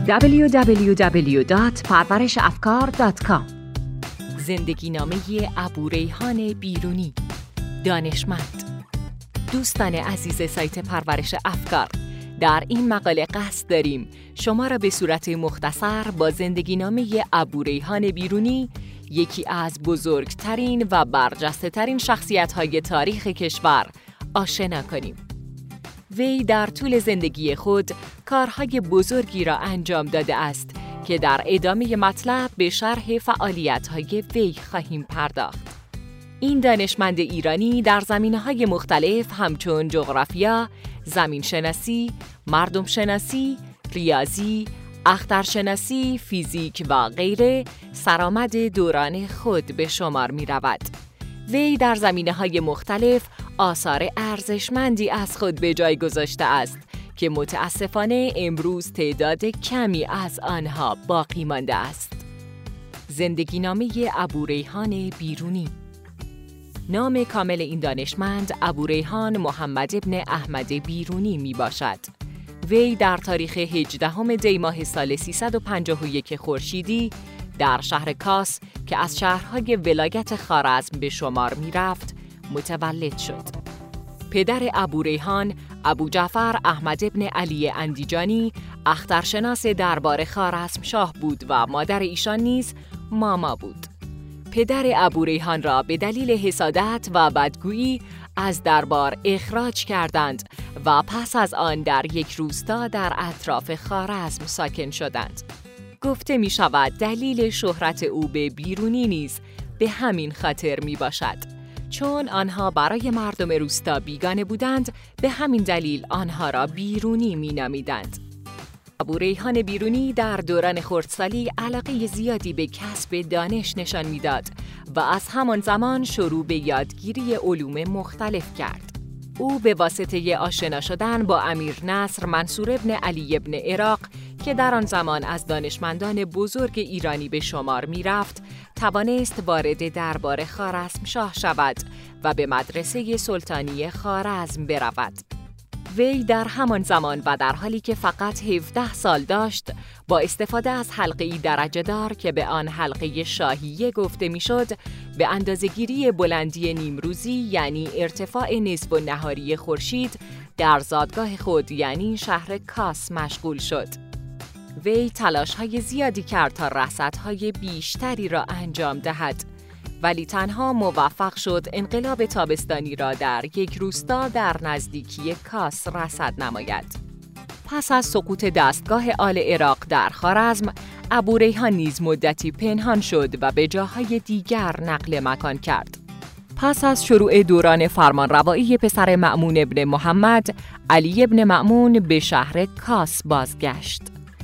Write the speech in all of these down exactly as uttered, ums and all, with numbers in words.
دبلیو دبلیو دبلیو دات پرورش افکار دات کام. زندگی نامه ابوریحان بیرونی، دانشمند. دوستان عزیز سایت پرورش افکار، در این مقاله قصد داریم شما را به صورت مختصر با زندگی نامه ابوریحان بیرونی، یکی از بزرگترین و برجسته ترین شخصیت‌های تاریخ کشور، آشنا کنیم. وی در طول زندگی خود کارهای بزرگی را انجام داده است که در ادامه مطلب به شرح فعالیت‌های وی خواهیم پرداخت. این دانشمند ایرانی در زمینه‌های مختلف همچون جغرافیا، زمینشناسی، مردمشناسی، ریاضی، اخترشناسی، فیزیک و غیره سرآمد دوران خود به شمار می‌رود. وی در زمینه‌های مختلف آثار ارزشمندی از خود به جای گذاشته است که متاسفانه امروز تعداد کمی از آنها باقی مانده است. زندگی نامه ابوریحان بیرونی. نام کامل این دانشمند ابوریحان محمد ابن احمد بیرونی می باشد. وی در تاریخ هجدهم دی ماه سال سیصد و پنجاه و یک خورشیدی در شهر کاس که از شهرهای ولایت خوارزم به شمار می رفت متولد شد. پدر ابوریحان ابوجعفر احمد ابن علی اندیجانی اخترشناس دربار خوارزمشاه بود و مادر ایشان نیز ماما بود. پدر ابوریحان را به دلیل حسادت و بدگویی از دربار اخراج کردند و پس از آن در یک روستا در اطراف خوارزم ساکن شدند. گفته می شود دلیل شهرت او به بیرونی نیز به همین خاطر می باشد. چون آنها برای مردم روستا بیگانه بودند، به همین دلیل آنها را بیرونی می نامیدند. ابوریحان بیرونی در دوران خردسالی علاقه زیادی به کسب دانش نشان میداد و از همان زمان شروع به یادگیری علوم مختلف کرد. او به واسطه آشنا شدن با امیر نصر منصور ابن علی ابن عراق که در آن زمان از دانشمندان بزرگ ایرانی به شمار می رفت، توانست وارد دربار خوارزمشاه شود و به مدرسه سلطانی خوارزم برود. وی در همان زمان و در حالی که فقط هفده سال داشت، با استفاده از حلقه‌ای درجه‌دار که به آن حلقه شاهیه گفته میشد، به اندازه‌گیری بلندی نیمروزی یعنی ارتفاع نصف و نهاری خورشید در زادگاه خود یعنی شهر کاس مشغول شد. وی تلاش‌های زیادی کرد تا رصدهای بیشتری را انجام دهد، ولی تنها موفق شد انقلاب تابستانی را در یک روستا در نزدیکی کاس رصد نماید. پس از سقوط دستگاه آل عراق در خوارزم، ابوریحان نیز مدتی پنهان شد و به جاهای دیگر نقل مکان کرد. پس از شروع دوران فرمانروایی پسر مأمون ابن محمد، علی ابن مأمون به شهر کاس بازگشت.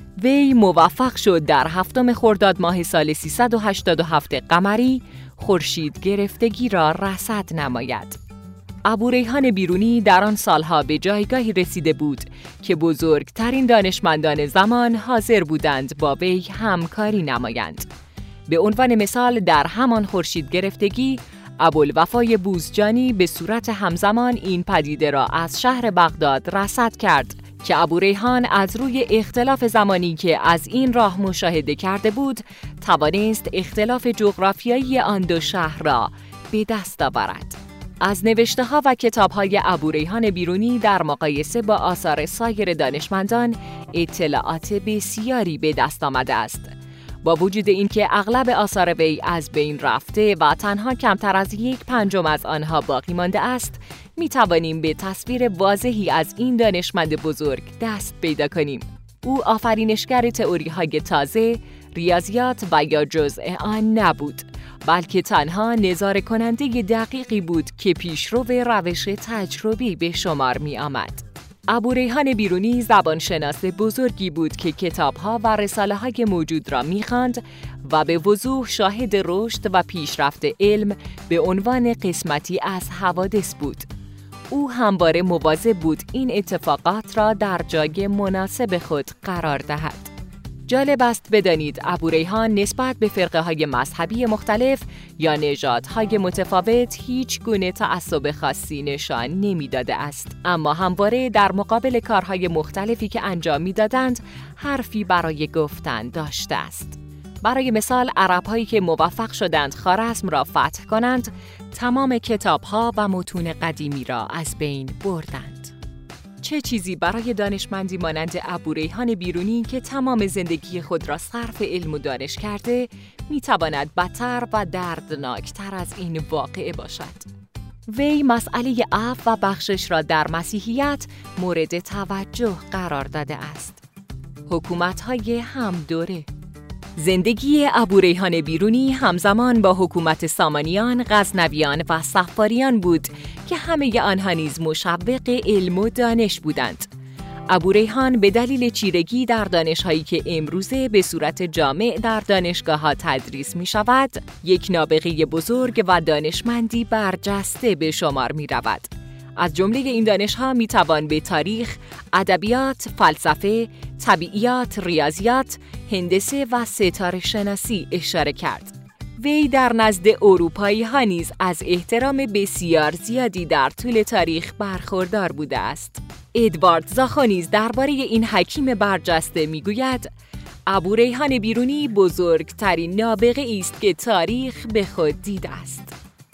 وی موفق شد در هفتم خرداد ماه سال سیصد و هشتاد و هفت قمری خورشید گرفتگی را رصد نماید. ابوریحان بیرونی در آن سالها به جایگاهی رسیده بود که بزرگترین دانشمندان زمان حاضر بودند با وی همکاری نمایند. به عنوان مثال در همان خورشید گرفتگی، ابوالوفای بوزجانی به صورت همزمان این پدیده را از شهر بغداد رصد کرد که ابوریحان از روی اختلاف زمانی که از این راه مشاهده کرده بود، توانست اختلاف جغرافیایی آن دو شهر را به دست آورد. از نوشته‌ها و کتاب‌های ابوریحان بیرونی در مقایسه با آثار سایر دانشمندان اطلاعات بسیاری به دست آمده است. با وجود اینکه اغلب آثار وی از بین رفته و تنها کمتر از یک پنجم از آنها باقی مانده است، می توانیم به تصویر واضحی از این دانشمند بزرگ دست پیدا کنیم. او آفرینشگر تئوری‌های تازه، ریاضیات و یا جزء آن نبود، بلکه تنها نظاره کننده دقیقی بود که پیشرو روش تجربی به شمار می آمد. ابوریحان بیرونی زبانشناس بزرگی بود که کتاب‌ها و رساله‌های موجود را می‌خواند و به وضوح شاهد رشد و پیشرفت علم به عنوان قسمتی از حوادث بود. او همواره مواظب بود این اتفاقات را در جای مناسب خود قرار دهد. جالب است بدانید ابوریحان نسبت به فرقه‌های مذهبی مختلف یا نژادهای متفاوت هیچ گونه تعصب خاصی نشان نمی‌داده است، اما همواره در مقابل کارهای مختلفی که انجام می‌دادند حرفی برای گفتن داشته است. برای مثال عرب‌هایی که موفق شدند خوارزم را فتح کنند، تمام کتاب‌ها و متون قدیمی را از بین بردند. چه چیزی برای دانشمندی مانند ابوریحان بیرونی که تمام زندگی خود را صرف علم و دانش کرده، میتواند بدتر و دردناکتر از این واقعه باشد؟ وی مسئله عفو و بخشش را در مسیحیت مورد توجه قرار داده است. حکومت‌های هم دوره. زندگی ابوریحان بیرونی همزمان با حکومت سامانیان، غزنویان و صفاریان بود که همه آنها نیز مشوق علم و دانش بودند. ابوریحان به دلیل چیرگی در دانش‌هایی که امروزه به صورت جامع در دانشگاه‌ها تدریس می‌شود، یک نابغه بزرگ و دانشمندی برجسته به شمار می‌رود. از جمله این دانش‌ها می‌توان به تاریخ، ادبیات، فلسفه، طبیعیات، ریاضیات، هندسه و ستاره شناسی اشاره کرد. وی در نزد اروپایی‌ها نیز از احترام بسیار زیادی در طول تاریخ برخوردار بوده است. ادوارد زاخو نیز درباره این حکیم برجسته می‌گوید: ابوریحان بیرونی بزرگترین نابغه‌ای است که تاریخ به خود دیده است.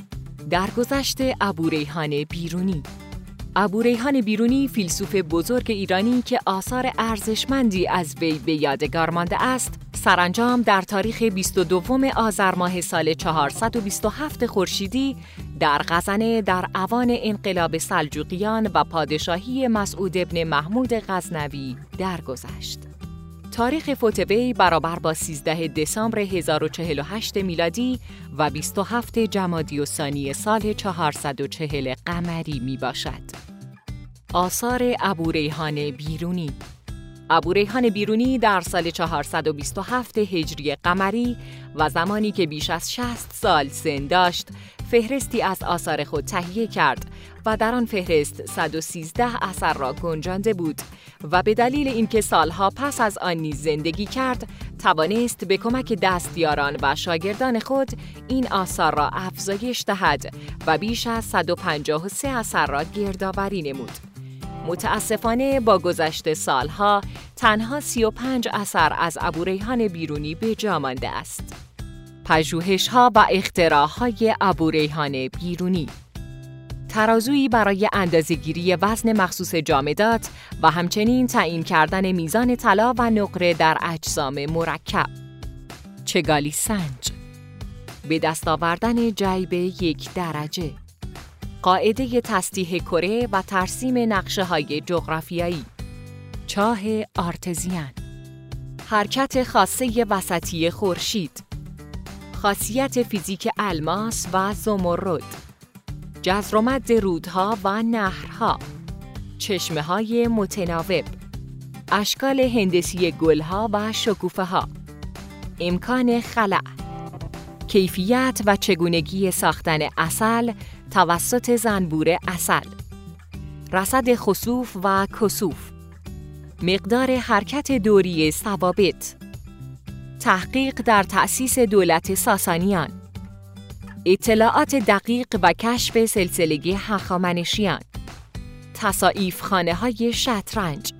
درگذشت ابوریحان بیرونی. ابوریحان بیرونی فیلسوف بزرگ ایرانی که آثار ارزشمندی از وی به یادگار مانده است، سرانجام در تاریخ بیست و دوم آذر ماه سال چهارصد و بیست و هفت خورشیدی در غزنه در اوان انقلاب سلجوقیان و پادشاهی مسعود ابن محمود غزنوی درگذشت. تاریخ فوت وی برابر با سیزده دسامبر هزار و چهل و هشت میلادی و بیست و هفت جمادی الثانی سال چهارصد و چهل قمری می باشد. آثار ابوریحان بیرونی. ابوریحان بیرونی در سال چهارصد و بیست و هفت هجری قمری و زمانی که بیش از شصت سال سن داشت، فهرستی از آثار خود تهیه کرد و در آن فهرست صد و سیزده اثر را گنجانده بود و به دلیل اینکه سالها پس از آن نیز زندگی کرد، توانست به کمک دستیاران و شاگردان خود این آثار را افزایش دهد و بیش از صد و پنجاه و سه اثر را گردآوری نمود. متاسفانه با گذشت سالها تنها سی و پنج اثر از ابوریحان بیرونی به جا مانده است. پژوهش‌ها و اختراع‌های ابوریحان بیرونی. ترازویی برای اندازه‌گیری وزن مخصوص جامدات و همچنین تعیین کردن میزان طلا و نقره در اجسام مرکب. چگالی سنج. به دست آوردن جیب یک درجه. قاعده تسطیح کره و ترسیم نقشه‌های جغرافیایی. چاه آرتزیان. حرکت خاصه وسطی خورشید. خاصیت فیزیک الماس و زمرد. جزر و مد رودها و نهرها. چشمه‌های متناوب. اشکال هندسی گلها و شکوفه‌ها. امکان خلأ. کیفیت و چگونگی ساختن عسل توسط زنبور عسل. رصد خسوف و کسوف. مقدار حرکت دوری ثوابت. تحقیق در تأسیس دولت ساسانیان. اطلاعات دقیق و کشف سلسله هخامنشیان. تصائیف خانه های شطرنج.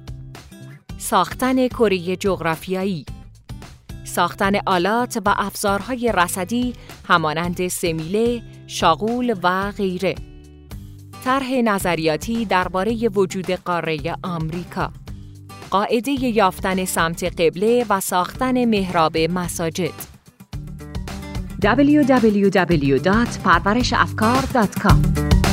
ساختن کره جغرافیایی. ساختن آلات و افزارهای رصدی همانند سمیله، شاغول و غیره. طرح نظریاتی درباره وجود قاره آمریکا. قاعده یافتن سمت قبله و ساختن محراب مساجد. دبلیو دبلیو دبلیو دات پرورش افکار دات کام